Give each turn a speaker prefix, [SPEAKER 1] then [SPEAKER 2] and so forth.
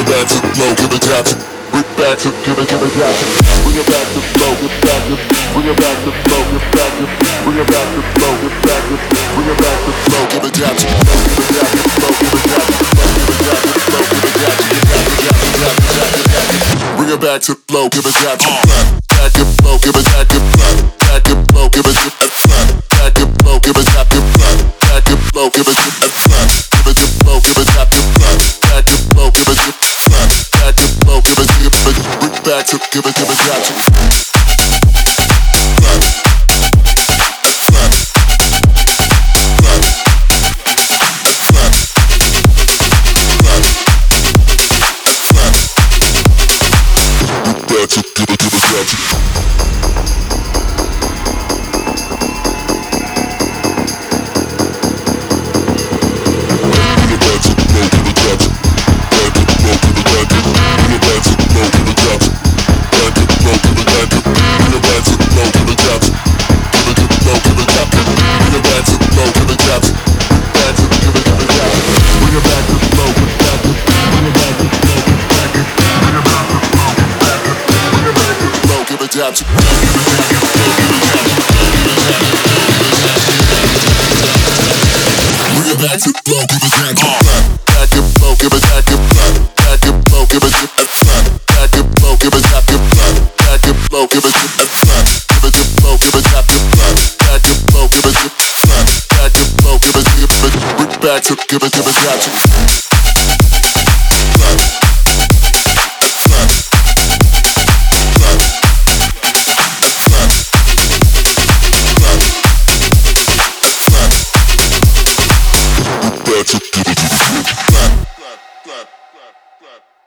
[SPEAKER 1] back to the flow, give it down to. Bring it back to, give it down to. Bring it back to flow, give it back to. Bring it back to flow, give it back to. Bring it back to flow, give it back to. Bring it back to flow, give it down to. Give it down to flow, give it down to. Give it down to flow, give it down to. Bring it back to flow, give it down to. Back to flow, give it back to. Back to flow, give it to. Back to flow, give it back to. Back to flow, give it to. Give it to flow, give it back to. Back to flow, give it to. Back to flow, give it to. Bring it back to, give it down to. Down to. Bring it back to flow, give it down to. Back to flow, give it back to. Back to flow, give it to. Back to flow, give it back to. Back to flow, give it to. Give it to flow, give it back to. Back to flow, give it to. Back to flow, give it to. Bring it back to, give it down to. Give it to the